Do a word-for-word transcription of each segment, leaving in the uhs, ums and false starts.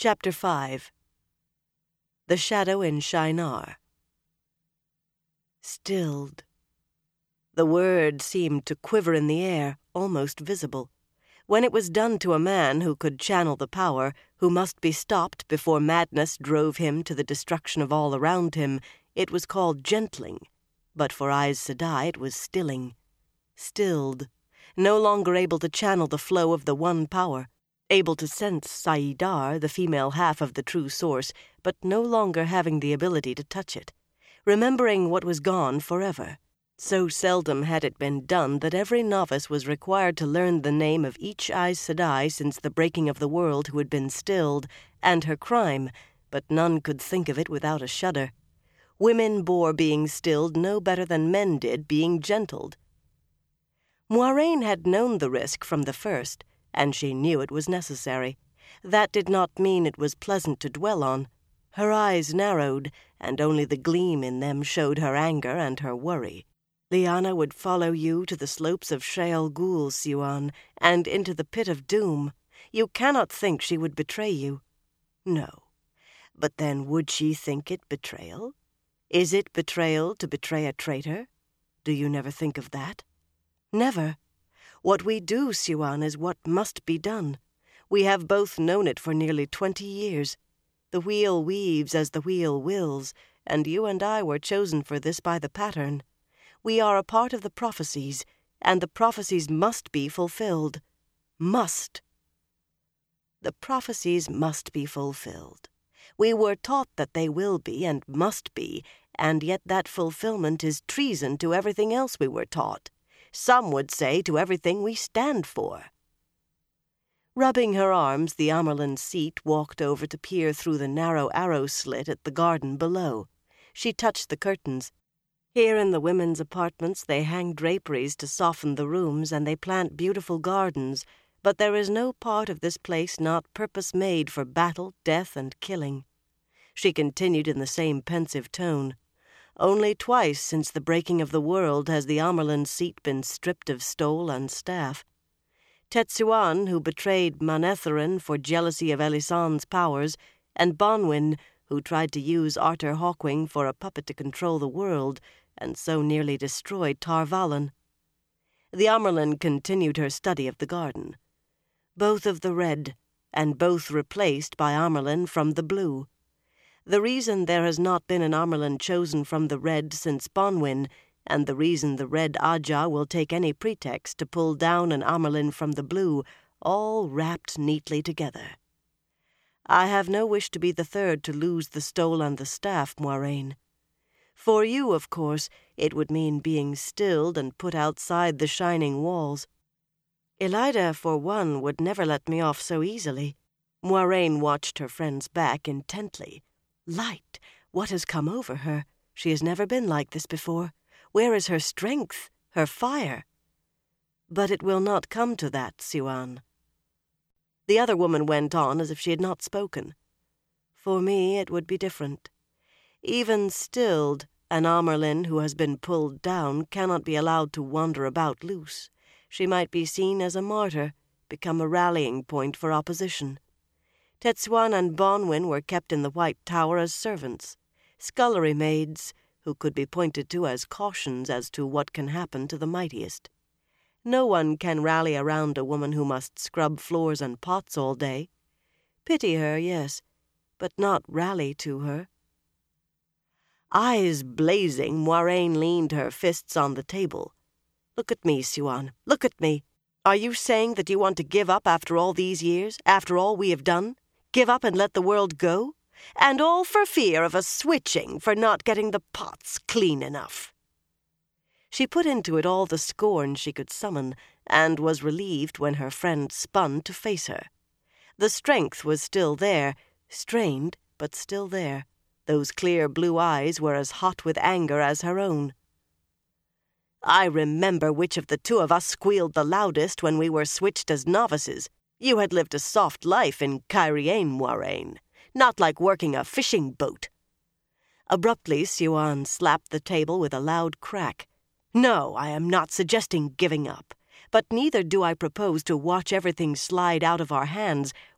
Chapter five. The Shadow in Shinar. Stilled. The word seemed to quiver in the air, almost visible. When it was done to a man who could channel the power, who must be stopped before madness drove him to the destruction of all around him, it was called gentling. But for Aes Sedai it was stilling. Stilled. No longer able to channel the flow of the one power. Able to sense saidar, the female half of the true source, but no longer having the ability to touch it. Remembering what was gone forever. So seldom had it been done that every novice was required to learn the name of each Aes Sedai since the breaking of the world who had been stilled, and her crime, but none could think of it without a shudder. Women bore being stilled no better than men did being gentled. Moiraine had known the risk from the first, and she knew it was necessary. That did not mean it was pleasant to dwell on. Her eyes narrowed, and only the gleam in them showed her anger and her worry. Lyanna would follow you to the slopes of Shayol Ghul, Siuan, and into the pit of doom. You cannot think she would betray you. No. But then would she think it betrayal? Is it betrayal to betray a traitor? Do you never think of that? Never. What we do, Siuan, is what must be done. We have both known it for nearly twenty years. The wheel weaves as the wheel wills, and you and I were chosen for this by the pattern. We are a part of the prophecies, and the prophecies must be fulfilled. Must. The prophecies must be fulfilled. We were taught that they will be and must be, and yet that fulfillment is treason to everything else we were taught. Some would say to everything we stand for. Rubbing her arms, the Amyrlin Seat walked over to peer through the narrow arrow slit at the garden below. She touched the curtains. Here in the women's apartments they hang draperies to soften the rooms, and they plant beautiful gardens, but there is no part of this place not purpose-made for battle, death, and killing. She continued in the same pensive tone. Only twice since the breaking of the world has the Amyrlin Seat been stripped of stole and staff. Tetsuan, who betrayed Manetheren for jealousy of Elisanne's powers, and Bonwyn, who tried to use Artur Hawkwing for a puppet to control the world, and so nearly destroyed Tar Valon. The Amyrlin continued her study of the garden. Both of the red, and both replaced by Amyrlin from the blue. The reason there has not been an Amyrlin chosen from the red since Bonwyn, and the reason the red Ajah will take any pretext to pull down an Amyrlin from the blue, all wrapped neatly together. I have no wish to be the third to lose the stole and the staff, Moiraine. For you, of course, it would mean being stilled and put outside the shining walls. Elida, for one, would never let me off so easily. Moiraine watched her friend's back intently. Light! What has come over her? She has never been like this before. Where is her strength, her fire? But it will not come to that, Siuan. The other woman went on as if she had not spoken. For me it would be different. Even stilled, an Amyrlin who has been pulled down cannot be allowed to wander about loose. She might be seen as a martyr, become a rallying point for opposition. Tetsuan and Bonwyn were kept in the White Tower as servants, scullery maids, who could be pointed to as cautions as to what can happen to the mightiest. No one can rally around a woman who must scrub floors and pots all day. Pity her, yes, but not rally to her. Eyes blazing, Moiraine leaned her fists on the table. Look at me, Siuan, look at me. Are you saying that you want to give up after all these years, after all we have done? Give up and let the world go? And all for fear of us switching for not getting the pots clean enough. She put into it all the scorn she could summon, and was relieved when her friend spun to face her. The strength was still there, strained, but still there. Those clear blue eyes were as hot with anger as her own. I remember which of the two of us squealed the loudest when we were switched as novices. You had lived a soft life in Cairhien, Moiraine. Not like working a fishing boat. Abruptly, Siuan slapped the table with a loud crack. No, I am not suggesting giving up, but neither do I propose to watch everything slide out of our hands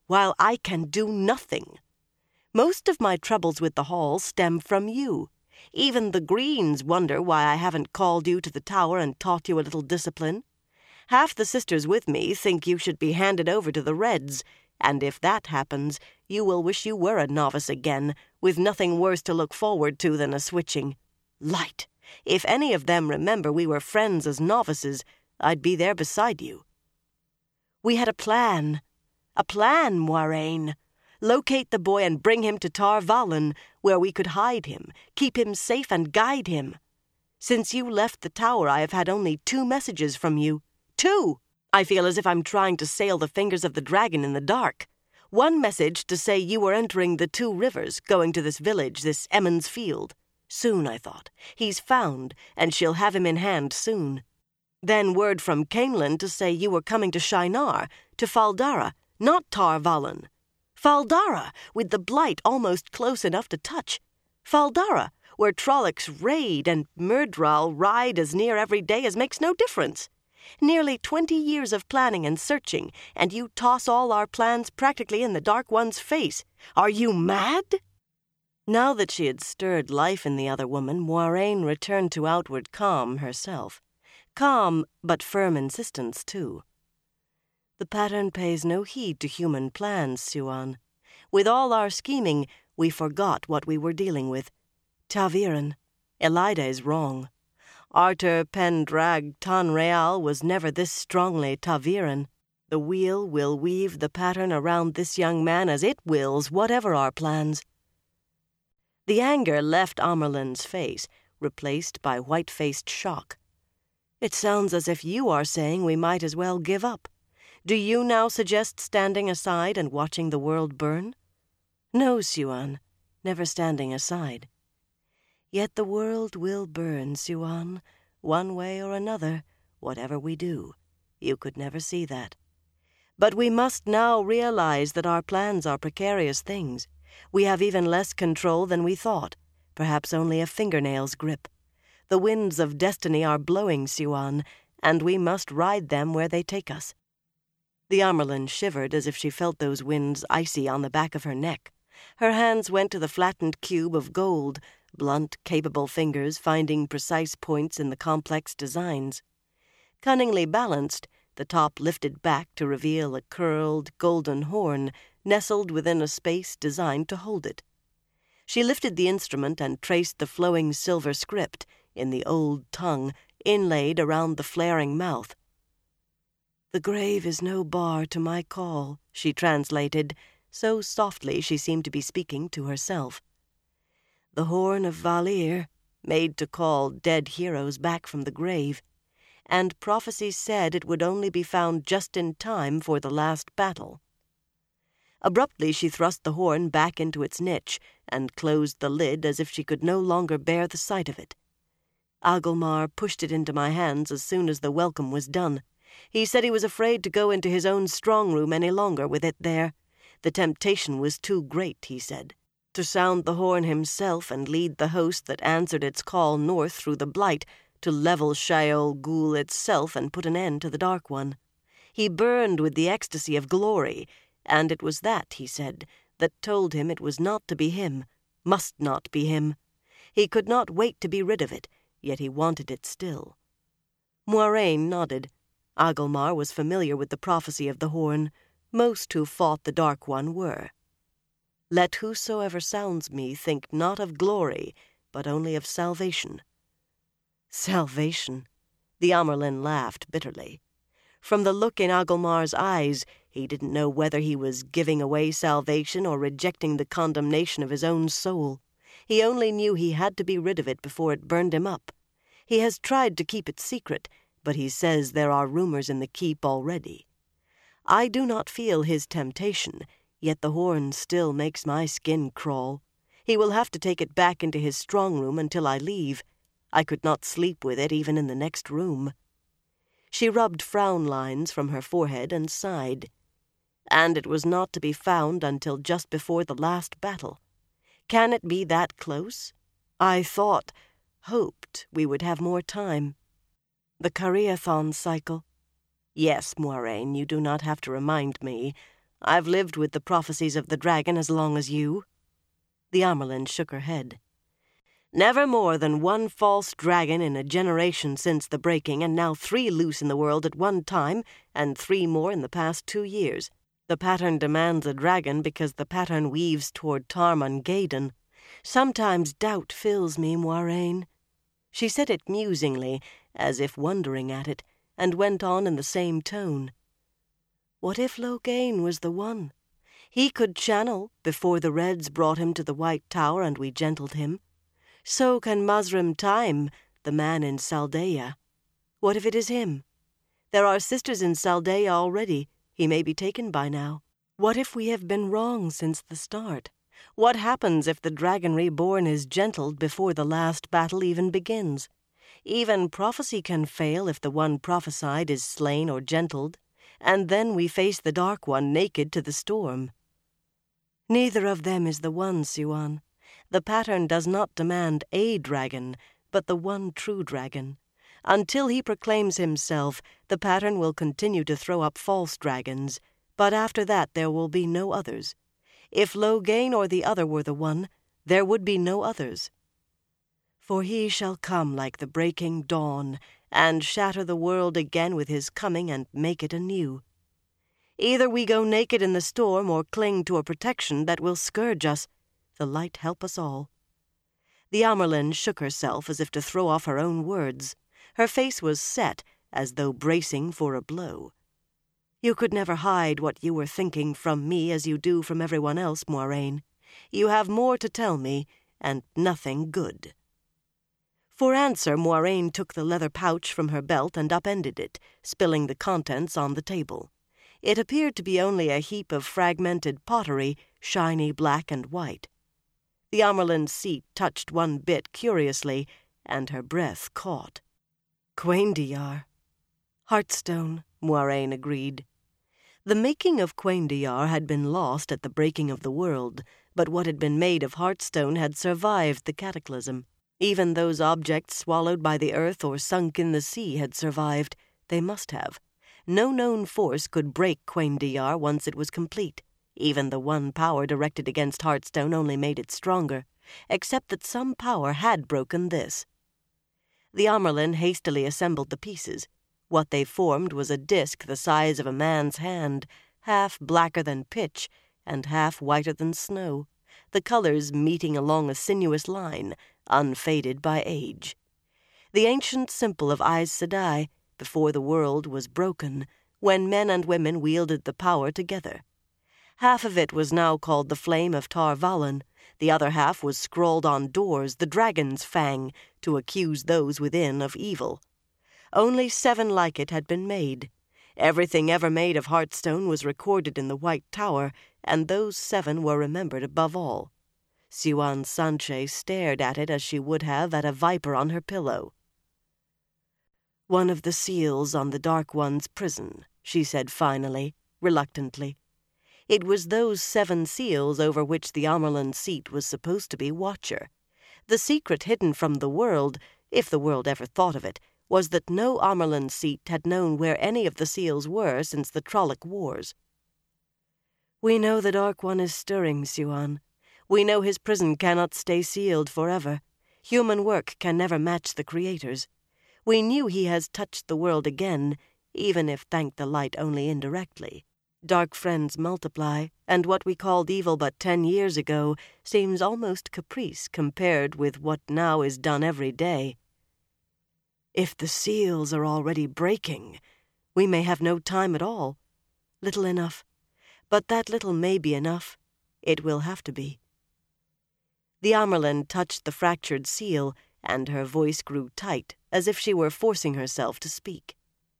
while I can do nothing. Most of my troubles with the Hall stem from you. Even the Greens wonder why I haven't called you to the tower and taught you a little discipline. Half the sisters with me think you should be handed over to the Reds, and if that happens, you will wish you were a novice again, with nothing worse to look forward to than a switching. Light! If any of them remember we were friends as novices, I'd be there beside you. We had a plan. A plan, Moiraine. Locate the boy and bring him to Tar Valon, where we could hide him, keep him safe and guide him. Since you left the tower, I have had only two messages from you. Two! I feel as if I'm trying to sail the fingers of the dragon in the dark. One message to say you were entering the two rivers, going to this village, this Emond's Field. Soon, I thought. He's found, and she'll have him in hand soon. Then word from Cainlan to say you were coming to Shinar, to Fal Dara, not Tar Valon. Fal Dara, with the blight almost close enough to touch. Fal Dara, where Trollocs raid and Myrddraal ride as near every day as makes no difference. Nearly twenty years of planning and searching, and you toss all our plans practically in the Dark One's face. Are you mad? Now that she had stirred life in the other woman, Moiraine returned to outward calm herself. Calm, but firm insistence, too. The pattern pays no heed to human plans, Siuan. With all our scheming, we forgot what we were dealing with. ta'Veren. Elaida is wrong. Artur Pendrag Tonreal was never this strongly ta'Veren. The wheel will weave the pattern around this young man as it wills, whatever our plans. The anger left Amyrlin's face, replaced by white-faced shock. It sounds as if you are saying we might as well give up. Do you now suggest standing aside and watching the world burn? No, Siuan, never standing aside. Yet the world will burn, Siuan, one way or another, whatever we do. You could never see that. But we must now realize that our plans are precarious things. We have even less control than we thought, perhaps only a fingernail's grip. The winds of destiny are blowing, Siuan, and we must ride them where they take us. The Amyrlin shivered as if she felt those winds icy on the back of her neck. Her hands went to the flattened cube of gold, blunt, capable fingers finding precise points in the complex designs. Cunningly balanced, the top lifted back to reveal a curled, golden horn nestled within a space designed to hold it. She lifted the instrument and traced the flowing silver script in the old tongue inlaid around the flaring mouth. "The grave is no bar to my call," she translated, so softly she seemed to be speaking to herself. "The horn of Val'ir, made to call dead heroes back from the grave, and prophecy said it would only be found just in time for the last battle." Abruptly she thrust the horn back into its niche and closed the lid as if she could no longer bear the sight of it. Agelmar pushed it into my hands as soon as the welcome was done. He said he was afraid to go into his own strong room any longer with it there. The temptation was too great, he said, to sound the horn himself and lead the host that answered its call north through the Blight to level Shaiol Ghul itself and put an end to the Dark One. He burned with the ecstasy of glory, and it was that, he said, that told him it was not to be him, must not be him. He could not wait to be rid of it, yet he wanted it still. Moiraine nodded. Agelmar was familiar with the prophecy of the horn. Most who fought the Dark One were. "Let whosoever sounds me think not of glory, but only of salvation." Salvation? The Amyrlin laughed bitterly. From the look in Agelmar's eyes, he didn't know whether he was giving away salvation or rejecting the condemnation of his own soul. He only knew he had to be rid of it before it burned him up. He has tried to keep it secret, but he says there are rumors in the keep already. I do not feel his temptation, yet the horn still makes my skin crawl. He will have to take it back into his strong room until I leave. I could not sleep with it even in the next room. She rubbed frown lines from her forehead and sighed. And it was not to be found until just before the last battle. Can it be that close? I thought, hoped we would have more time. The Karaethon cycle. Yes, Moiraine, you do not have to remind me. I've lived with the prophecies of the dragon as long as you." The Amyrlin shook her head. "Never more than one false dragon in a generation since the breaking, and now three loose in the world at one time, and three more in the past two years. The pattern demands a dragon because the pattern weaves toward Tarmon Gai'dan. Sometimes doubt fills me, Moiraine." She said it musingly, as if wondering at it, and went on in the same tone. "What if Loghain was the one? He could channel before the Reds brought him to the White Tower and we gentled him. So can Mazrim Taim, the man in Saldaea. What if it is him? There are sisters in Saldaea already. He may be taken by now. What if we have been wrong since the start? What happens if the dragon reborn is gentled before the last battle even begins? Even prophecy can fail if the one prophesied is slain or gentled, and then we face the Dark One naked to the storm. Neither of them is the one, Siuan. The pattern does not demand a dragon, but the one true dragon. Until he proclaims himself, the pattern will continue to throw up false dragons, but after that there will be no others. If Loghain or the other were the one, there would be no others. For he shall come like the breaking dawn, and shatter the world again with his coming and make it anew. Either we go naked in the storm or cling to a protection that will scourge us. The light help us all." The Amyrlin shook herself as if to throw off her own words. Her face was set, as though bracing for a blow. "You could never hide what you were thinking from me as you do from everyone else, Moiraine. You have more to tell me, and nothing good." For answer, Moiraine took the leather pouch from her belt and upended it, spilling the contents on the table. It appeared to be only a heap of fragmented pottery, shiny black and white. The Amyrlin's seat touched one bit curiously, and her breath caught. "Cuendiyar." "Heartstone," Moiraine agreed. The making of Cuendiyar had been lost at the breaking of the world, but what had been made of Heartstone had survived the cataclysm. Even those objects swallowed by the earth or sunk in the sea had survived. They must have. No known force could break Cuendiyar once it was complete. Even the one power directed against Heartstone only made it stronger, except that some power had broken this. The Amyrlin hastily assembled the pieces. What they formed was a disk the size of a man's hand, half blacker than pitch and half whiter than snow, the colors meeting along a sinuous line, unfaded by age. The ancient symbol of Aes Sedai, before the world was broken, when men and women wielded the power together. Half of it was now called the Flame of Tar Valon. The other half was scrawled on doors, the Dragon's Fang, to accuse those within of evil. Only seven like it had been made. Everything ever made of Heartstone was recorded in the White Tower, and those seven were remembered above all. Siuan Sanche stared at it as she would have at a viper on her pillow. "One of the seals on the Dark One's prison," she said finally, reluctantly. It was those seven seals over which the Amyrlin's seat was supposed to be watcher. The secret hidden from the world, if the world ever thought of it, was that no Amyrlin's seat had known where any of the seals were since the Trolloc Wars. "We know the Dark One is stirring, Siuan. We know his prison cannot stay sealed forever. Human work can never match the Creator's. We knew he has touched the world again, even if thank the light only indirectly. Dark friends multiply, and what we called evil but ten years ago seems almost caprice compared with what now is done every day. If the seals are already breaking, we may have no time at all. Little enough. But that little may be enough. It will have to be." The Amyrlin touched the fractured seal, and her voice grew tight, as if she were forcing herself to speak.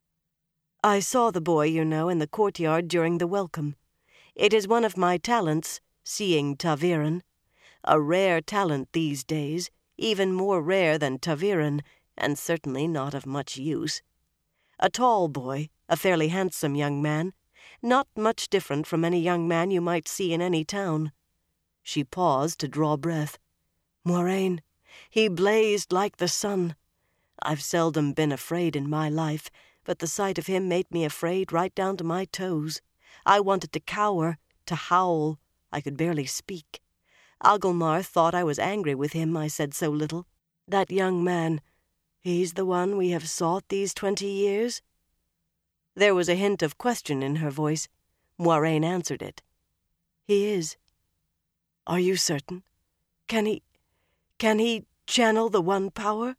"I saw the boy, you know, in the courtyard during the welcome. It is one of my talents, seeing ta'veren. A rare talent these days, even more rare than ta'veren, and certainly not of much use. A tall boy, a fairly handsome young man, not much different from any young man you might see in any town." She paused to draw breath. "Moiraine, he blazed like the sun. I've seldom been afraid in my life, but the sight of him made me afraid right down to my toes. I wanted to cower, to howl. I could barely speak. Agelmar thought I was angry with him, I said so little. That young man, he's the one we have sought these twenty years? There was a hint of question in her voice. Moiraine answered it. He is. Are you certain? Can he... can he channel the One Power?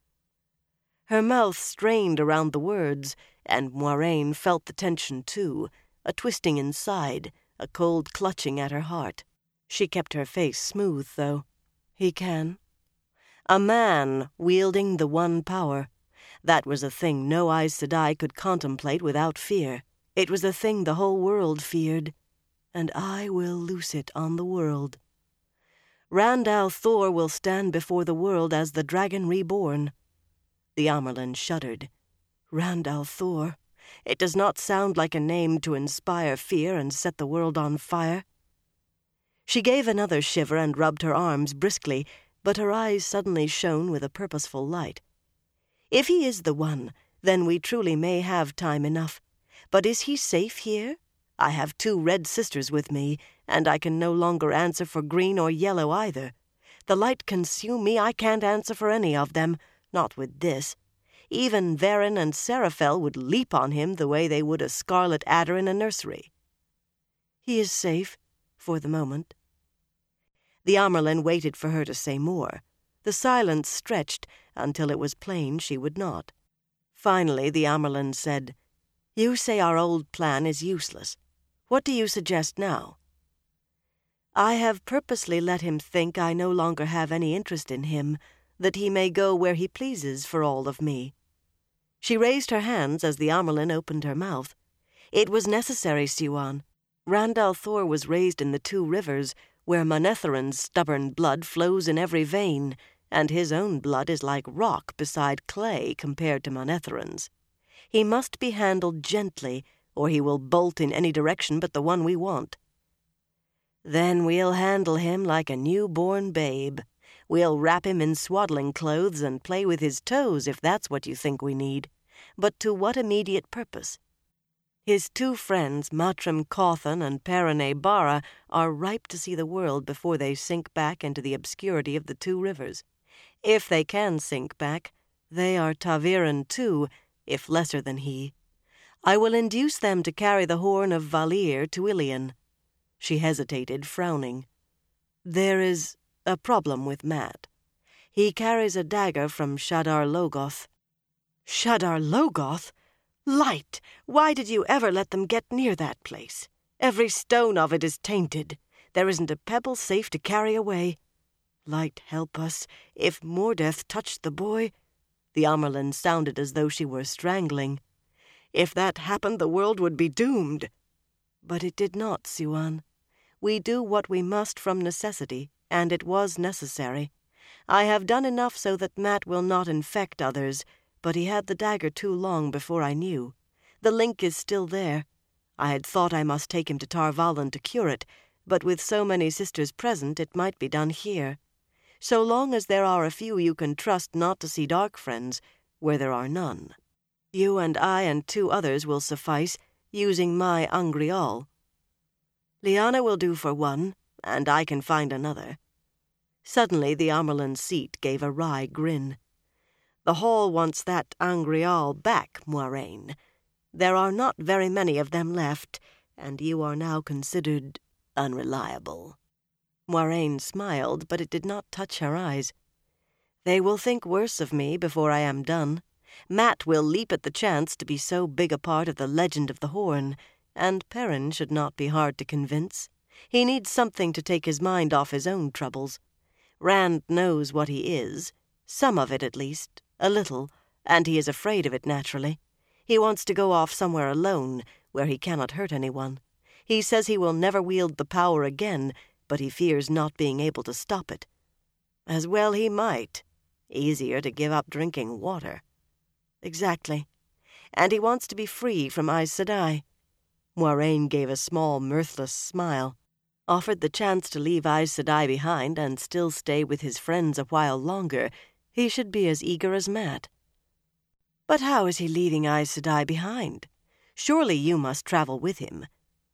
Her mouth strained around the words, and Moiraine felt the tension too, a twisting inside, a cold clutching at her heart. She kept her face smooth, though. He can. A man wielding the One Power. That was a thing no Aes Sedai could contemplate without fear. It was a thing the whole world feared, and I will loose it on the world. Rand al'Thor will stand before the world as the dragon reborn. The Amyrlin shuddered. Rand al'Thor. It does not sound like a name to inspire fear and set the world on fire. She gave another shiver and rubbed her arms briskly, but her eyes suddenly shone with a purposeful light. If he is the one, then we truly may have time enough. But is he safe here? I have two red sisters with me, and I can no longer answer for green or yellow either. The light consume me, I can't answer for any of them, not with this. Even Verin and Seraphel would leap on him the way they would a scarlet adder in a nursery. He is safe, for the moment. The Amyrlin waited for her to say more. The silence stretched until it was plain she would not. Finally, the Amyrlin said, You say our old plan is useless. What do you suggest now? I have purposely let him think I no longer have any interest in him, that he may go where he pleases for all of me. She raised her hands as the Amyrlin opened her mouth. It was necessary, Siuan. Rand al'Thor was raised in the Two Rivers, where Manetherin's stubborn blood flows in every vein, and his own blood is like rock beside clay compared to Manetherin's. He must be handled gently, or he will bolt in any direction but the one we want. Then we'll handle him like a newborn babe. We'll wrap him in swaddling clothes and play with his toes if that's what you think we need. But to what immediate purpose? His two friends, Matrim Cauthon and Perine Bara, are ripe to see the world before they sink back into the obscurity of the Two Rivers. If they can sink back, they are ta'veren too, if lesser than he. I will induce them to carry the horn of Valir to Ilion. She hesitated, frowning. There is a problem with Mat. He carries a dagger from Shadar Logoth. Shadar Logoth? Light! Why did you ever let them get near that place? Every stone of it is tainted. There isn't a pebble safe to carry away. Light help us, if Mordeth touched the boy... The Amyrlin sounded as though she were strangling. If that happened, the world would be doomed. But it did not, Siuan. We do what we must from necessity, and it was necessary. I have done enough so that Mat will not infect others, but he had the dagger too long before I knew. The link is still there. I had thought I must take him to Tar Valon to cure it, but with so many sisters present, it might be done here. So long as there are a few you can trust not to see dark friends, where there are none. You and I and two others will suffice, using my Angreal. Lyanna will do for one, and I can find another. Suddenly the Amyrlin's seat gave a wry grin. The Hall wants that Angreal back, Moiraine. There are not very many of them left, and you are now considered unreliable. Moiraine smiled, but it did not touch her eyes. They will think worse of me before I am done. Mat will leap at the chance to be so big a part of the legend of the Horn, and Perrin should not be hard to convince. He needs something to take his mind off his own troubles. Rand knows what he is, some of it at least, a little, and he is afraid of it naturally. He wants to go off somewhere alone, where he cannot hurt anyone. He says he will never wield the power again, but he fears not being able to stop it. As well he might. Easier to give up drinking water. Exactly. And he wants to be free from Aes Sedai. Moiraine gave a small, mirthless smile. Offered the chance to leave Aes Sedai behind and still stay with his friends a while longer, he should be as eager as Mat. But how is he leaving Aes Sedai behind? Surely you must travel with him.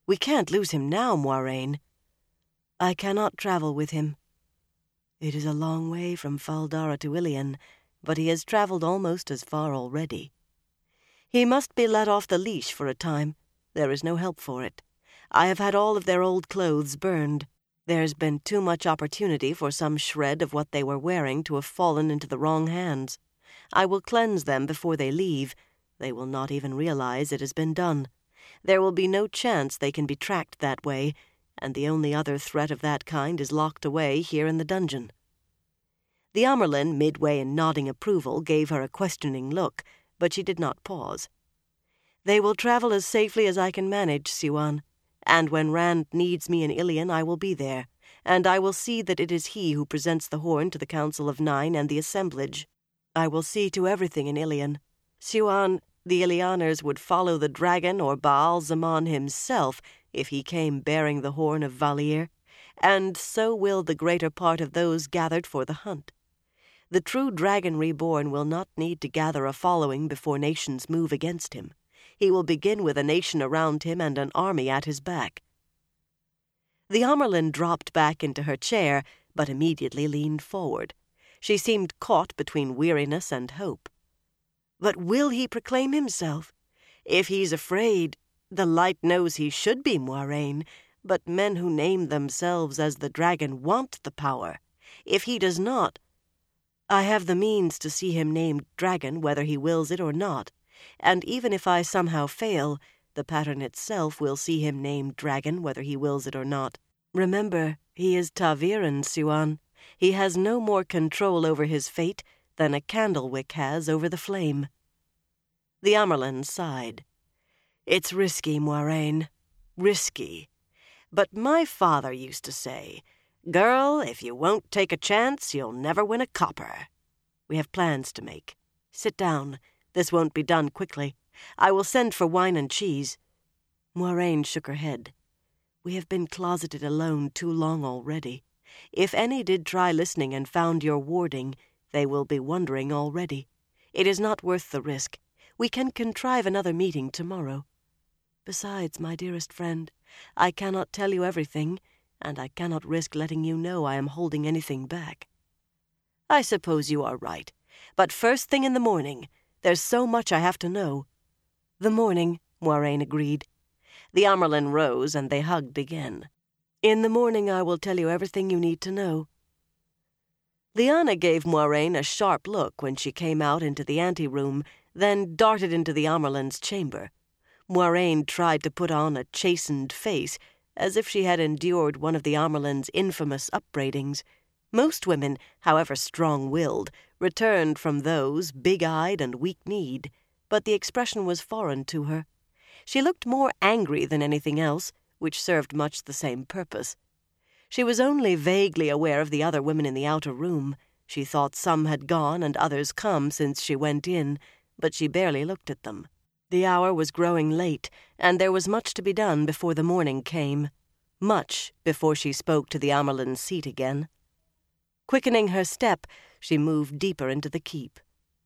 We can't lose him now, Moiraine. I cannot travel with him. It is a long way from Fal Dara to Ilion, but he has travelled almost as far already. He must be let off the leash for a time. There is no help for it. I have had all of their old clothes burned. There's been too much opportunity for some shred of what they were wearing to have fallen into the wrong hands. I will cleanse them before they leave. They will not even realize it has been done. There will be no chance they can be tracked that way, and the only other threat of that kind is locked away here in the dungeon. The Amyrlin, midway in nodding approval, gave her a questioning look, but she did not pause. They will travel as safely as I can manage, Siuan, and when Rand needs me in Ilion I will be there, and I will see that it is he who presents the horn to the Council of Nine and the assemblage. I will see to everything in Ilion. Siuan, the Illianers would follow the dragon or Baal Zaman himself if he came bearing the horn of Valir, and so will the greater part of those gathered for the hunt. The true dragon reborn will not need to gather a following before nations move against him. He will begin with a nation around him and an army at his back. The Amyrlin dropped back into her chair, but immediately leaned forward. She seemed caught between weariness and hope. But will he proclaim himself? If he's afraid, the light knows he should be, Moiraine, but men who name themselves as the dragon want the power. If he does not, I have the means to see him named dragon whether he wills it or not, and even if I somehow fail, the pattern itself will see him named dragon whether he wills it or not. Remember, he is ta'veren, Siuan. He has no more control over his fate than a candlewick has over the flame. The Amyrlin sighed. It's risky, Moiraine, risky. But my father used to say, "Girl, if you won't take a chance, you'll never win a copper." We have plans to make. Sit down. This won't be done quickly. I will send for wine and cheese. Moiraine shook her head. We have been closeted alone too long already. If any did try listening and found your warding, they will be wondering already. It is not worth the risk. We can contrive another meeting tomorrow. Besides, my dearest friend, I cannot tell you everything, and I cannot risk letting you know I am holding anything back. I suppose you are right, but first thing in the morning. There's so much I have to know. The morning, Moiraine agreed. The Amyrlin rose, and they hugged again. In the morning I will tell you everything you need to know. Lyanna gave Moiraine a sharp look when she came out into the anteroom, then darted into the Amyrlin's chamber. Moiraine tried to put on a chastened face, as if she had endured one of the Amyrlin's infamous upbraidings. Most women, however strong-willed, returned from those big-eyed and weak-kneed, but the expression was foreign to her. She looked more angry than anything else, which served much the same purpose. She was only vaguely aware of the other women in the outer room. She thought some had gone and others come since she went in, but she barely looked at them. The hour was growing late, and there was much to be done before the morning came. Much before she spoke to the Amyrlin's seat again. Quickening her step, she moved deeper into the keep.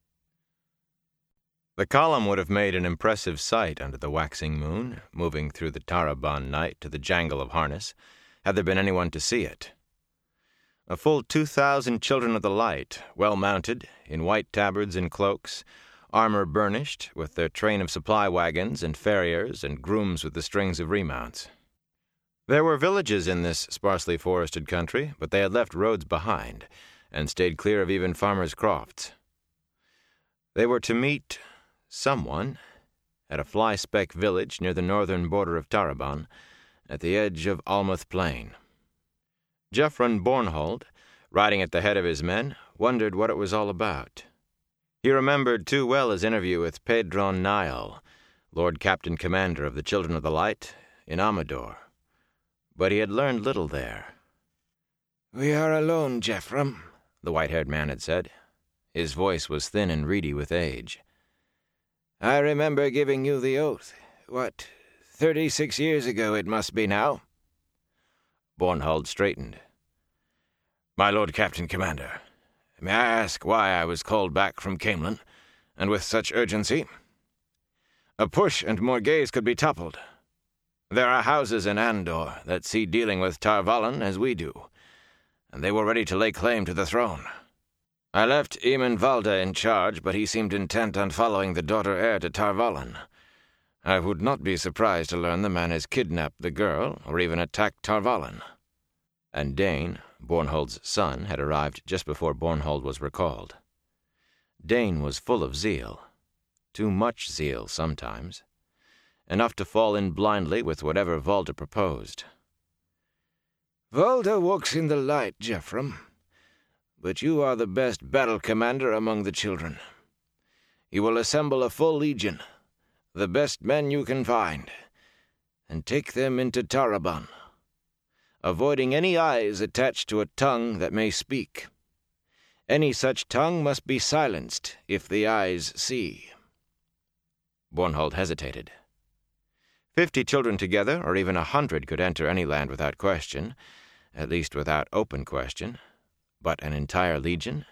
The column would have made an impressive sight under the waxing moon, moving through the Taraban night to the jangle of harness, had there been anyone to see it. A full two thousand children of the light, well mounted, in white tabards and cloaks, armor burnished, with their train of supply wagons and farriers and grooms with the strings of remounts. There were villages in this sparsely forested country, but they had left roads behind, and stayed clear of even farmers' crofts. They were to meet someone at a fly-speck village near the northern border of Taraban, at the edge of Almuth Plain. Jeffron Bornhold, riding at the head of his men, wondered what it was all about. He remembered too well his interview with Pedron Niall, Lord Captain Commander of the Children of the Light, in Amador. But he had learned little there. "We are alone, Jeffron," the white-haired man had said. His voice was thin and reedy with age. "I remember giving you the oath. What, thirty-six years ago it must be now?" Bornhold straightened. "My Lord Captain Commander, may I ask why I was called back from Camelin, and with such urgency? A push and Morghese could be toppled. There are houses in Andor that see dealing with Tar Valon as we do, and they were ready to lay claim to the throne. I left Eamon Valda in charge, but he seemed intent on following the daughter heir to Tar Valon. I would not be surprised to learn the man has kidnapped the girl, or even attacked Tar Valon." And Dane, Bornhold's son, had arrived just before Bornhold was recalled. Dane was full of zeal. Too much zeal sometimes. Enough to fall in blindly with whatever Valda proposed. "Valda walks in the light, Jephram. But you are the best battle commander among the children. You will assemble a full legion, the best men you can find, and take them into Tarabon, avoiding any eyes attached to a tongue that may speak. Any such tongue must be silenced if the eyes see." Bornhold hesitated. Fifty children together, or even a hundred, could enter any land without question, at least without open question. But an entire legion?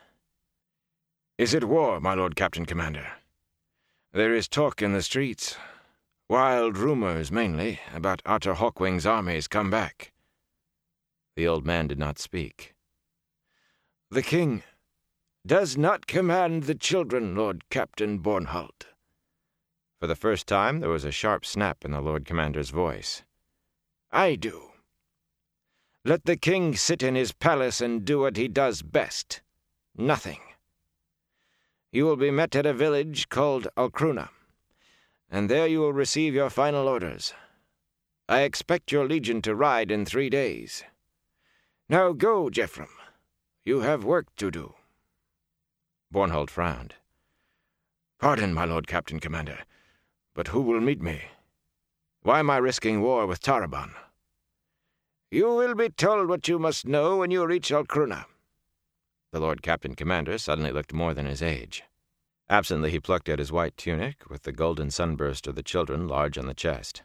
"Is it war, my Lord Captain Commander? There is talk in the streets. Wild rumors, mainly, about Arthur Hawkwing's armies come back." The old man did not speak. "The king does not command the children, Lord Captain Bornhold." For the first time there was a sharp snap in the Lord Commander's voice. "I do. Let the king sit in his palace and do what he does best. Nothing. You will be met at a village called Alcruna, and there you will receive your final orders. I expect your legion to ride in three days. Now go, Jephram. You have work to do." Bornhold frowned. "Pardon, my Lord Captain Commander, but who will meet me? Why am I risking war with Tarabon?" "You will be told what you must know when you reach Alcruna." The Lord Captain Commander suddenly looked more than his age. Absently he plucked at his white tunic, with the golden sunburst of the children large on the chest.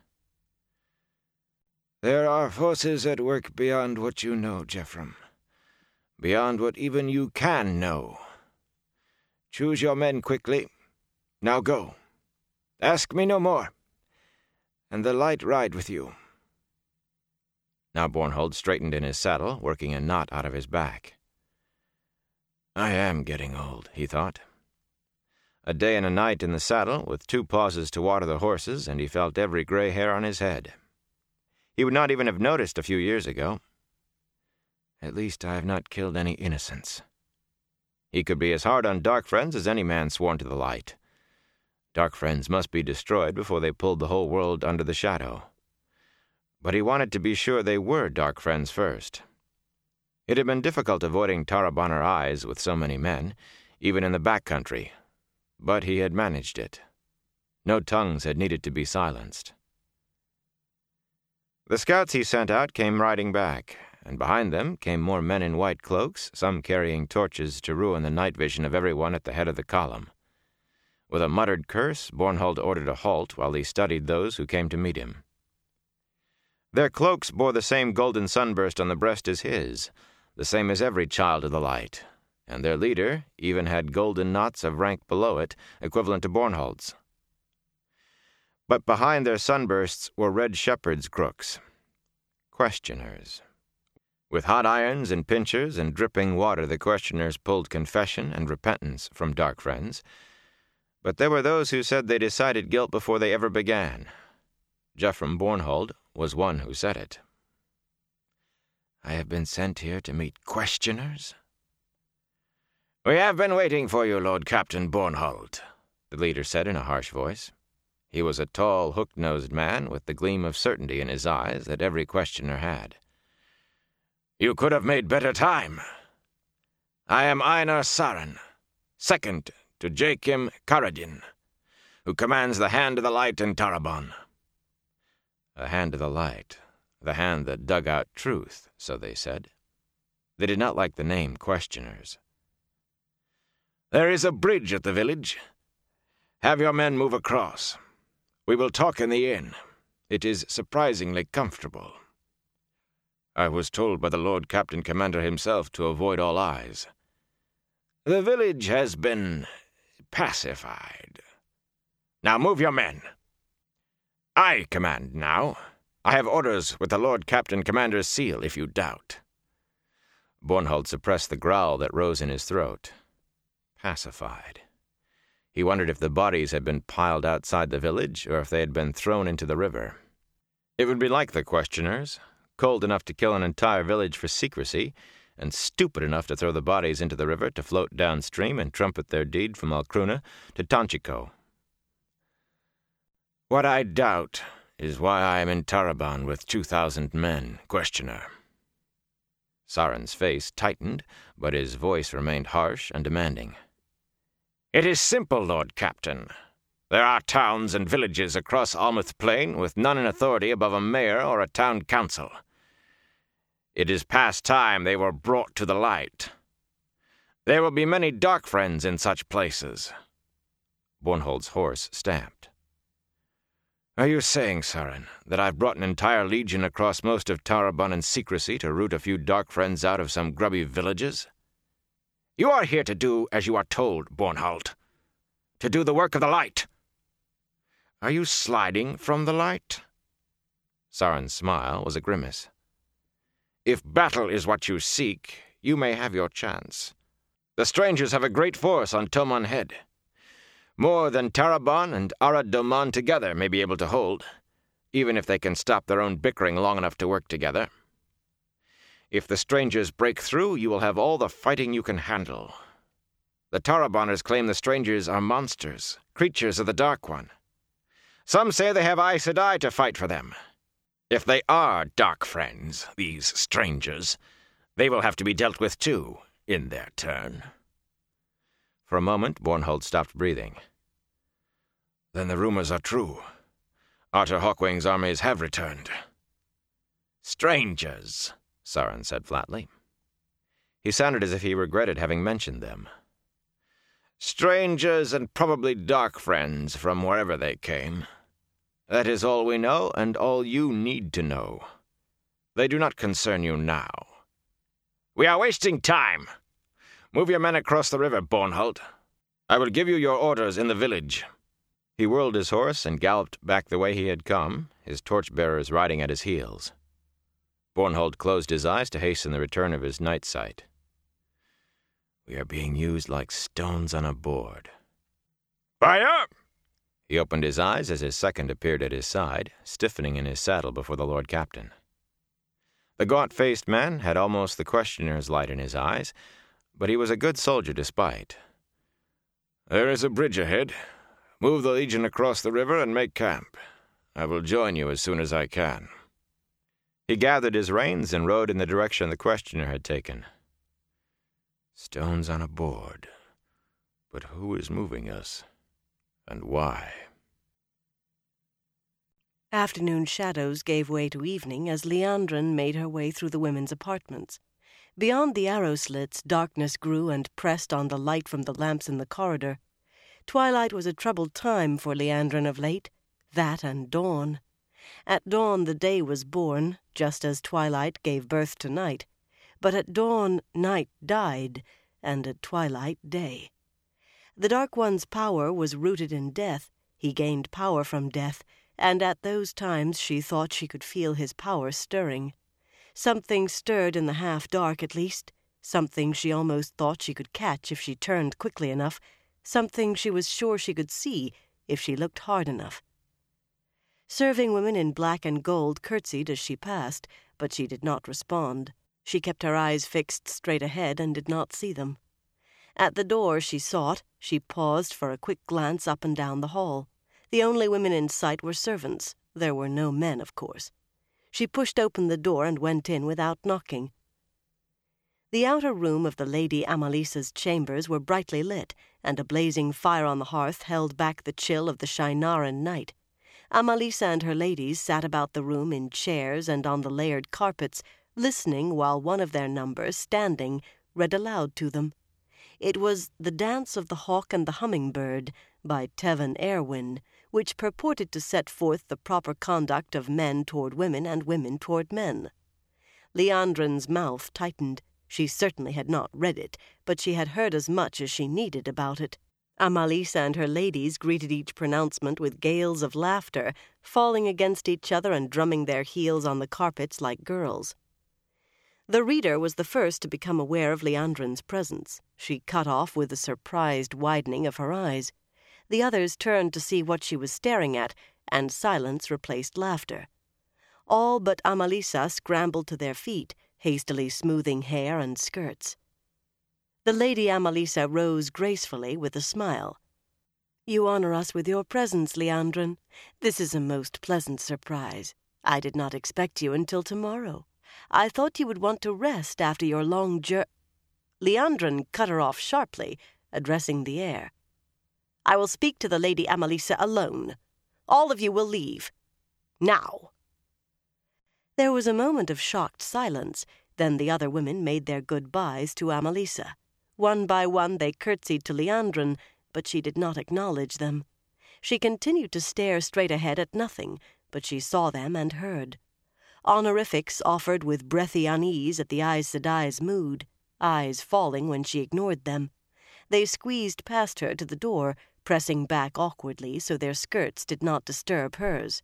"There are forces at work beyond what you know, Jephram. Beyond what even you can know. Choose your men quickly. Now go. Ask me no more. And the light ride with you." Now Bornhold straightened in his saddle, working a knot out of his back. "I am getting old," he thought. A day and a night in the saddle, with two pauses to water the horses, and he felt every gray hair on his head. He would not even have noticed a few years ago. "At least I have not killed any innocents." He could be as hard on dark friends as any man sworn to the light. Dark friends must be destroyed before they pulled the whole world under the shadow. But he wanted to be sure they were dark friends first. It had been difficult avoiding Taraboner eyes with so many men, even in the back country, but he had managed it. No tongues had needed to be silenced. The scouts he sent out came riding back, and behind them came more men in white cloaks, some carrying torches to ruin the night vision of everyone at the head of the column. With a muttered curse, Bornhold ordered a halt while he studied those who came to meet him. Their cloaks bore the same golden sunburst on the breast as his, the same as every child of the light, and their leader even had golden knots of rank below it, equivalent to Bornhold's. But behind their sunbursts were red shepherd's crooks, questioners. With hot irons and pincers and dripping water the questioners pulled confession and repentance from dark friends, but there were those who said they decided guilt before they ever began. Jephram Bornhold was one who said it. "I have been sent here to meet questioners?" "We have been waiting for you, Lord Captain Bornhold," the leader said in a harsh voice. He was a tall, hook-nosed man with the gleam of certainty in his eyes that every questioner had. "You could have made better time. I am Einar Saren, second to Jakim Karadin, who commands the Hand of the Light in Tarabon." A hand of the light, the hand that dug out truth, so they said. They did not like the name questioners. "There is a bridge at the village. Have your men move across. We will talk in the inn. It is surprisingly comfortable. I was told by the Lord Captain Commander himself to avoid all eyes. The village has been pacified. Now move your men. I command now. I have orders with the Lord Captain Commander's seal, if you doubt." Bornhold suppressed the growl that rose in his throat. Pacified. He wondered if the bodies had been piled outside the village or if they had been thrown into the river. It would be like the questioners, cold enough to kill an entire village for secrecy, and stupid enough to throw the bodies into the river to float downstream and trumpet their deed from Alcruna to Tanchico. "What I doubt is why I am in Taraban with two thousand men, questioner." Saren's face tightened, but his voice remained harsh and demanding. "It is simple, Lord Captain. There are towns and villages across Almuth Plain with none in authority above a mayor or a town council. It is past time they were brought to the light. There will be many dark friends in such places." Bornhold's horse stamped. "Are you saying, Saren, that I've brought an entire legion across most of Taraban in secrecy to root a few dark friends out of some grubby villages?" "You are here to do as you are told, Bornhold. To do the work of the light." "Are you sliding from the light?" Saren's smile was a grimace. "If battle is what you seek, you may have your chance. The strangers have a great force on Toman Head. More than Taraban and Arad Doman together may be able to hold, even if they can stop their own bickering long enough to work together. If the strangers break through, you will have all the fighting you can handle. The Tarabanners claim the strangers are monsters, creatures of the Dark One. Some say they have Aes Sedai to fight for them. If they are dark friends, these strangers, they will have to be dealt with too, in their turn." For a moment, Bornhold stopped breathing. "Then the rumors are true. Artur Hawkwing's armies have returned." "Strangers," Saren said flatly. He sounded as if he regretted having mentioned them. "Strangers and probably dark friends from wherever they came. That is all we know and all you need to know. They do not concern you now." "We are wasting time. Move your men across the river, Bornhold. I will give you your orders in the village." He whirled his horse and galloped back the way he had come, his torchbearers riding at his heels. Bornhold closed his eyes to hasten the return of his night sight. "We are being used like stones on a board." "Fire!" He opened his eyes as his second appeared at his side, stiffening in his saddle before the Lord Captain. The gaunt-faced man had almost the questioner's light in his eyes, but he was a good soldier despite. "There is a bridge ahead. Move the legion across the river and make camp. I will join you as soon as I can." He gathered his reins and rode in the direction the questioner had taken. Stones on a board. But who is moving us? And why? Afternoon shadows gave way to evening as Liandrin made her way through the women's apartments. Beyond the arrow slits, darkness grew and pressed on the light from the lamps in the corridor. Twilight was a troubled time for Liandrin of late, that and dawn. At dawn the day was born, just as twilight gave birth to night. But at dawn night died, and at twilight day. The Dark One's power was rooted in death. He gained power from death, and at those times she thought she could feel his power stirring. Something stirred in the half-dark, at least, something she almost thought she could catch if she turned quickly enough, something she was sure she could see if she looked hard enough. Serving women in black and gold curtsied as she passed, but she did not respond. She kept her eyes fixed straight ahead and did not see them. At the door she sought, she paused for a quick glance up and down the hall. The only women in sight were servants. There were no men, of course. She pushed open the door and went in without knocking. The outer room of the Lady Amalisa's chambers were brightly lit, and a blazing fire on the hearth held back the chill of the Shinaran night. Amalisa and her ladies sat about the room in chairs and on the layered carpets, listening while one of their number, standing, read aloud to them. It was The Dance of the Hawk and the Hummingbird by Tevin Erwin, which purported to set forth the proper conduct of men toward women and women toward men. Liandrin's mouth tightened. She certainly had not read it, but she had heard as much as she needed about it. Amalisa and her ladies greeted each pronouncement with gales of laughter, falling against each other and drumming their heels on the carpets like girls. The reader was the first to become aware of Liandrin's presence. She cut off with a surprised widening of her eyes. The others turned to see what she was staring at, and silence replaced laughter. All but Amalisa scrambled to their feet, hastily smoothing hair and skirts. The Lady Amalisa rose gracefully with a smile. "You honor us with your presence, Liandrin. This is a most pleasant surprise. I did not expect you until tomorrow. I thought you would want to rest after your long journey." Liandrin cut her off sharply, addressing the air. "I will speak to the Lady Amalisa alone. All of you will leave. Now." There was a moment of shocked silence. Then the other women made their goodbyes to Amalisa. One by one they curtsied to Liandrin, but she did not acknowledge them. She continued to stare straight ahead at nothing, but she saw them and heard. Honorifics offered with breathy unease at the Aes Sedai's mood, eyes falling when she ignored them. They squeezed past her to the door, pressing back awkwardly so their skirts did not disturb hers.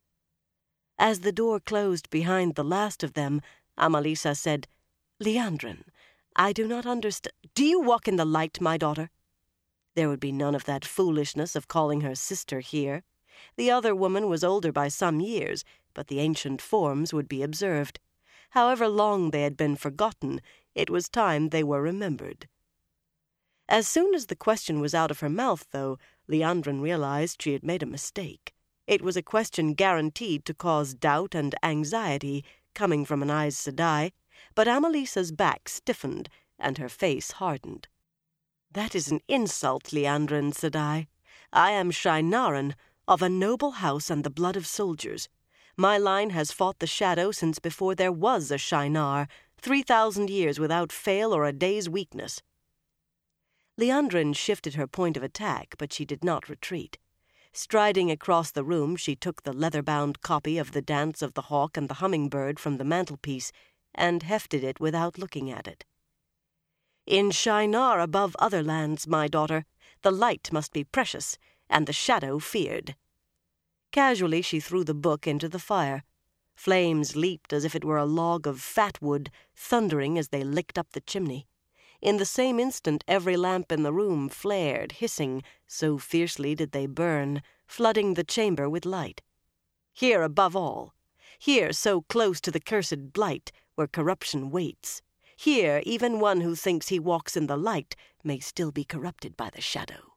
As the door closed behind the last of them, Amalisa said, "Liandrin, I do not understand. Do you walk in the light, my daughter?" There would be none of that foolishness of calling her sister here. The other woman was older by some years, but the ancient forms would be observed. However long they had been forgotten, it was time they were remembered. As soon as the question was out of her mouth, though, Liandrin realized she had made a mistake. It was a question guaranteed to cause doubt and anxiety, coming from an Aes Sedai, but Amalisa's back stiffened, and her face hardened. "That is an insult, Liandrin Sedai. I am Shienaran, of a noble house and the blood of soldiers. My line has fought the shadow since before there was a Shienar, three thousand years without fail or a day's weakness." Liandrin shifted her point of attack, but she did not retreat. Striding across the room, she took the leather-bound copy of The Dance of the Hawk and the Hummingbird from the mantelpiece and hefted it without looking at it. "In Shienar above other lands, my daughter, the light must be precious, and the shadow feared." Casually she threw the book into the fire. Flames leaped as if it were a log of fat wood, thundering as they licked up the chimney. In the same instant every lamp in the room flared, hissing, so fiercely did they burn, flooding the chamber with light. Here above all, here so close to the cursed blight, where corruption waits. Here even one who thinks he walks in the light may still be corrupted by the shadow.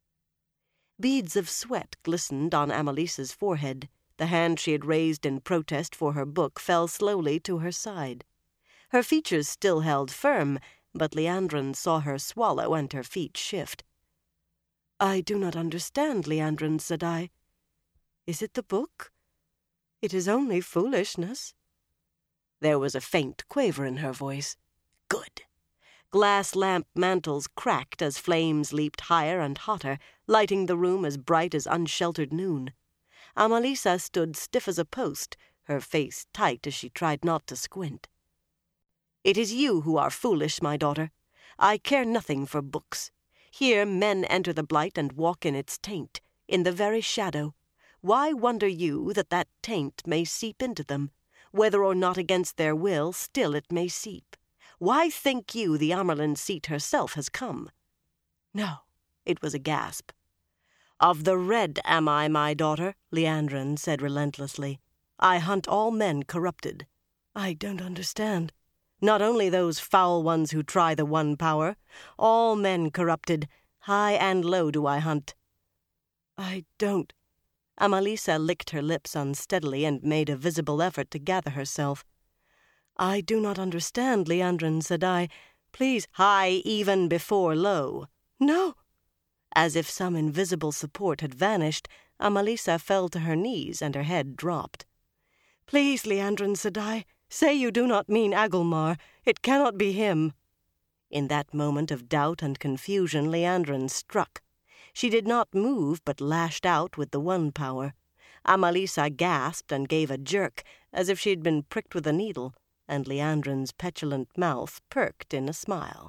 Beads of sweat glistened on Amalisa's forehead. The hand she had raised in protest for her book fell slowly to her side. Her features still held firm, but Liandrin saw her swallow and her feet shift. "I do not understand, Liandrin Sedai. Is it the book? It is only foolishness." There was a faint quaver in her voice. "Good." Glass lamp mantles cracked as flames leaped higher and hotter, lighting the room as bright as unsheltered noon. Amalisa stood stiff as a post, her face tight as she tried not to squint. "It is you who are foolish, my daughter. I care nothing for books. Here men enter the blight and walk in its taint, in the very shadow. Why wonder you that that taint may seep into them? Whether or not against their will, still it may seep. Why think you the Amyrlin seat herself has come?" "No," it was a gasp. "Of the red am I, my daughter," Liandrin said relentlessly. "I hunt all men corrupted." "I don't understand." "Not only those foul ones who try the one power. All men corrupted, high and low do I hunt." "I don't." Amalisa licked her lips unsteadily and made a visible effort to gather herself. "I do not understand, Liandrin Sedai. Please." "High even before low." "No." As if some invisible support had vanished, Amalisa fell to her knees and her head dropped. "Please, Liandrin Sedai, say you do not mean Agelmar. It cannot be him." In that moment of doubt and confusion, Liandrin struck. She did not move, but lashed out with the one power. Amalisa gasped and gave a jerk, as if she had been pricked with a needle, and Liandrin's petulant mouth perked in a smile.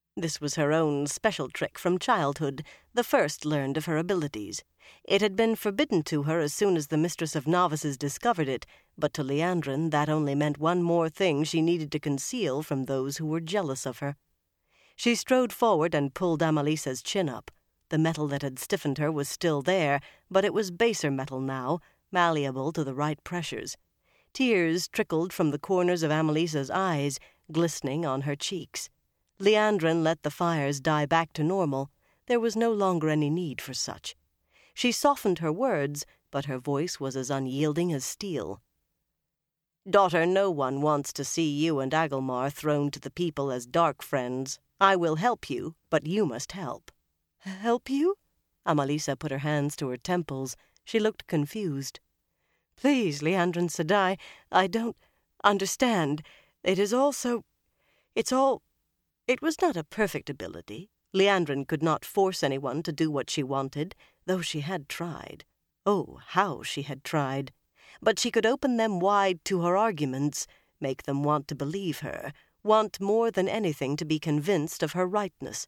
This was her own special trick from childhood, the first learned of her abilities. It had been forbidden to her as soon as the mistress of novices discovered it, but to Liandrin that only meant one more thing she needed to conceal from those who were jealous of her. She strode forward and pulled Amalisa's chin up. The metal that had stiffened her was still there, but it was baser metal now, malleable to the right pressures. Tears trickled from the corners of Amalisa's eyes, glistening on her cheeks. Liandrin let the fires die back to normal. There was no longer any need for such. She softened her words, but her voice was as unyielding as steel. "Daughter, no one wants to see you and Agelmar thrown to the people as dark friends. I will help you, but you must help." "Help you?" Amalisa put her hands to her temples. She looked confused. "Please, Liandrin Sedai, I don't understand. It is all so... It's all... It was not a perfect ability. Liandrin could not force anyone to do what she wanted, though she had tried. Oh, how she had tried. But she could open them wide to her arguments, make them want to believe her, want more than anything to be convinced of her rightness.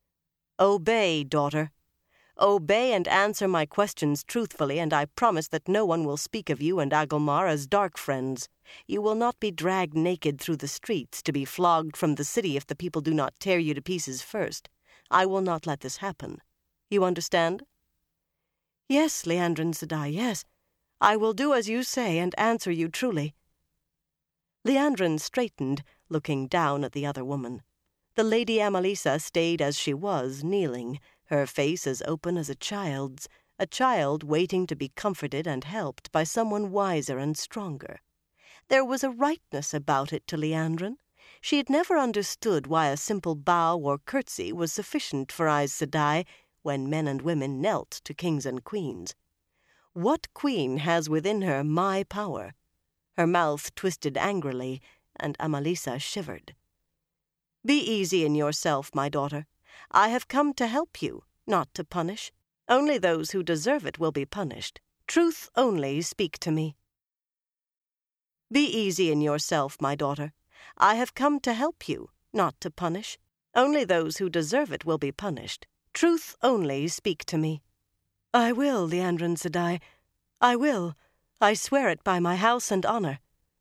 Obey, daughter. Obey and answer my questions truthfully, and I promise that no one will speak of you and Agelmar as dark friends. You will not be dragged naked through the streets to be flogged from the city if the people do not tear you to pieces first. I will not let this happen. You understand?" "Yes, Liandrin Sedai, yes. I will do as you say and answer you truly." Liandrin straightened, looking down at the other woman. The Lady Amalisa stayed as she was, kneeling, her face as open as a child's, a child waiting to be comforted and helped by someone wiser and stronger. There was a rightness about it to Liandrin. She had never understood why a simple bow or curtsy was sufficient for Aes Sedai when men and women knelt to kings and queens. What queen has within her my power? Her mouth twisted angrily, and Amalisa shivered. "Be easy in yourself, my daughter. I have come to help you, not to punish. Only those who deserve it will be punished. Truth only speak to me." "Be easy in yourself, my daughter. I have come to help you, not to punish. Only those who deserve it will be punished. Truth only speak to me." "I will, Liandrin Sedai. I will. I swear it by my house and honor."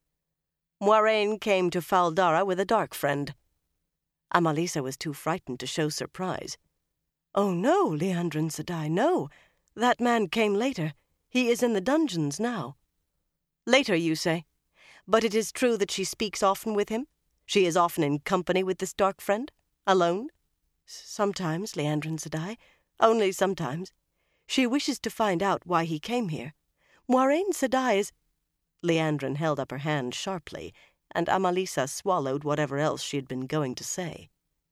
"Moiraine came to Fal Dara with a dark friend." Amalisa was too frightened to show surprise. "Oh no, Liandrin Sedai, no. That man came later. He is in the dungeons now." "Later, you say? But it is true that she speaks often with him? She is often in company with this dark friend? Alone?" "Sometimes, Liandrin Sedai. Only sometimes. She wishes to find out why he came here. Moiraine Sedai is—" Liandrin held up her hand sharply, and Amalisa swallowed whatever else she had been going to say.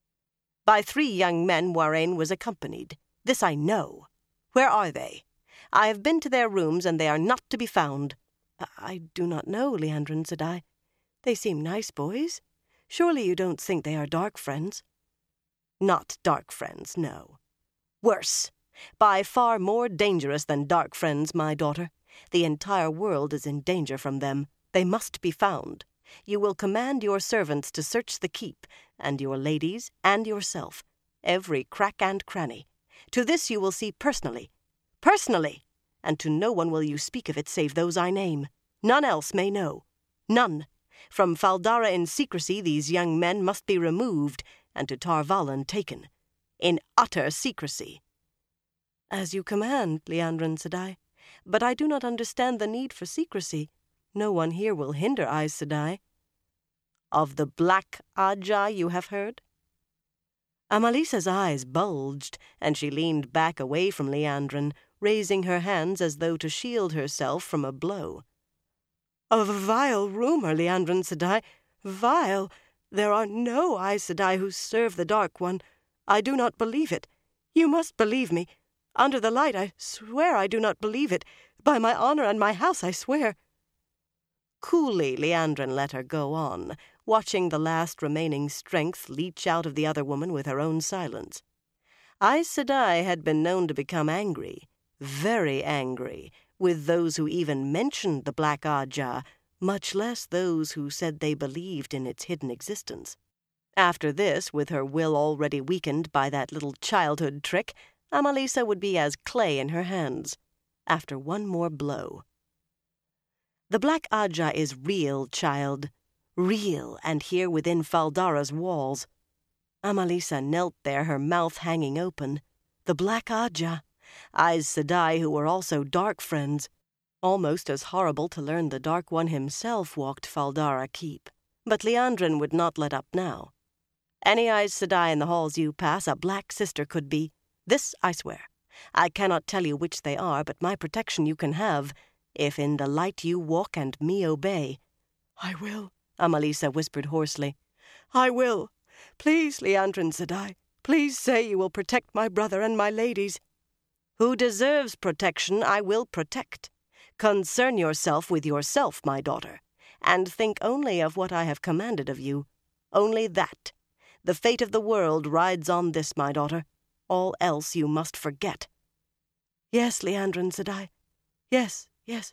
"By three young men Moiraine was accompanied. This I know. Where are they? I have been to their rooms, and they are not to be found." "I do not know, Liandrin Sedai. They seem nice boys. Surely you don't think they are dark friends?" "Not dark friends, no. Worse. By far more dangerous than dark friends, my daughter. The entire world is in danger from them. They must be found. You will command your servants to search the keep, and your ladies, and yourself, every crack and cranny. To this you will see personally. Personally! And to no one will you speak of it save those I name. None else may know. None. From Fal Dara in secrecy these young men must be removed, and to Tar Valon taken. In utter secrecy." "As you command, Liandrin Sedai. But I do not understand the need for secrecy. No one here will hinder Aes Sedai." "Of the Black Ajah you have heard?" Amalisa's eyes bulged, and she leaned back away from Liandrin, raising her hands as though to shield herself from a blow. "A vile rumor, Liandrin Sedai. Vile. There are no Aes Sedai who serve the Dark One. I do not believe it. You must believe me. Under the light, I swear I do not believe it. By my honor and my house, I swear." Coolly, Liandrin let her go on, watching the last remaining strength leach out of the other woman with her own silence. Aes Sedai had been known to become angry, very angry, with those who even mentioned the Black Ajah, much less those who said they believed in its hidden existence. After this, with her will already weakened by that little childhood trick, Amalisa would be as clay in her hands, after one more blow. The Black Ajah is real, child, real, and here within Fal Dara's walls. Amalisa knelt there, her mouth hanging open. The Black Ajah, Aes Sedai, who were also dark friends. Almost as horrible to learn the Dark One himself walked Fal Dara Keep. But Liandrin would not let up now. Any Aes Sedai in the halls you pass, a Black Sister could be. This I swear. I cannot tell you which they are, but my protection you can have, if in the light you walk and me obey. I will, Amalisa whispered hoarsely. I will. Please, Liandrin Sedai, please say you will protect my brother and my ladies. Who deserves protection I will protect. Concern yourself with yourself, my daughter, and think only of what I have commanded of you. Only that. The fate of the world rides on this, my daughter. All else you must forget. Yes, Liandrin Sedai. Yes, yes.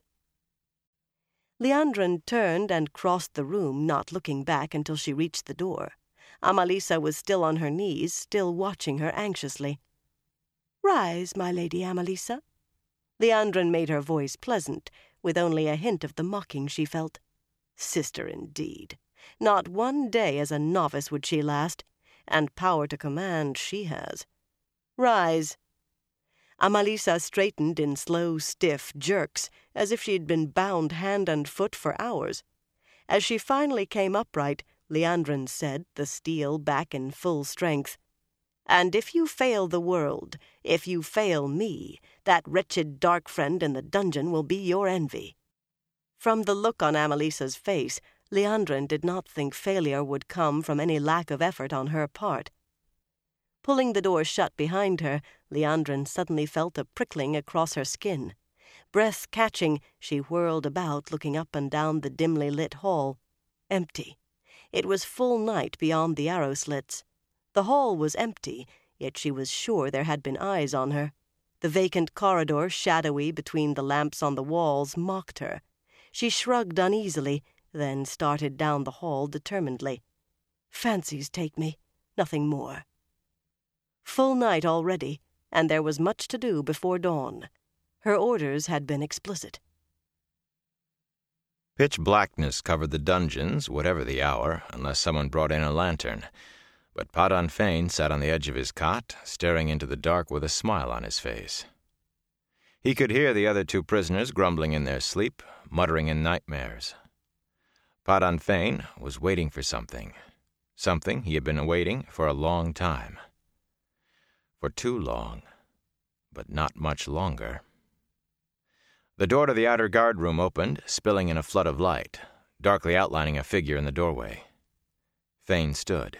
Liandrin turned and crossed the room, not looking back until she reached the door. Amalisa was still on her knees, still watching her anxiously. Rise, my lady Amalisa. Liandrin made her voice pleasant, with only a hint of the mocking she felt. Sister, indeed. Not one day as a novice would she last, and power to command she has. Rise. Amalisa straightened in slow, stiff jerks, as if she had been bound hand and foot for hours. As she finally came upright, Liandrin said, the steel back in full strength, And if you fail the world, if you fail me, that wretched dark friend in the dungeon will be your envy. From the look on Amalisa's face, Liandrin did not think failure would come from any lack of effort on her part. Pulling the door shut behind her, Liandrin suddenly felt a prickling across her skin. Breath catching, she whirled about, looking up and down the dimly lit hall. Empty. It was full night beyond the arrow slits. The hall was empty, yet she was sure there had been eyes on her. The vacant corridor, shadowy between the lamps on the walls, mocked her. She shrugged uneasily, then started down the hall determinedly. Fancies take me, nothing more. Full night already, and there was much to do before dawn. Her orders had been explicit. Pitch blackness covered the dungeons, whatever the hour, unless someone brought in a lantern. But Padan Fain sat on the edge of his cot, staring into the dark with a smile on his face. He could hear the other two prisoners grumbling in their sleep, muttering in nightmares. Padan Fain was waiting for something. Something he had been awaiting for a long time. For too long, but not much longer. The door to the outer guard room opened, spilling in a flood of light, darkly outlining a figure in the doorway. Fain stood.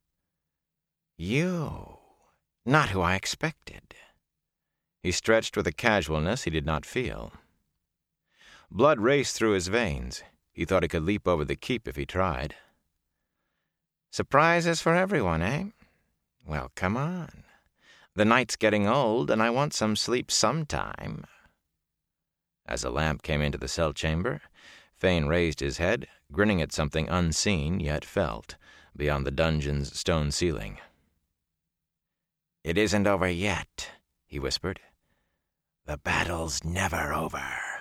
You, not who I expected. He stretched with a casualness he did not feel. Blood raced through his veins. He thought he could leap over the keep if he tried. Surprises for everyone, eh? Well, come on. The night's getting old, and I want some sleep sometime. As a lamp came into the cell chamber, Fain raised his head, grinning at something unseen yet felt, beyond the dungeon's stone ceiling. It isn't over yet, he whispered. The battle's never over.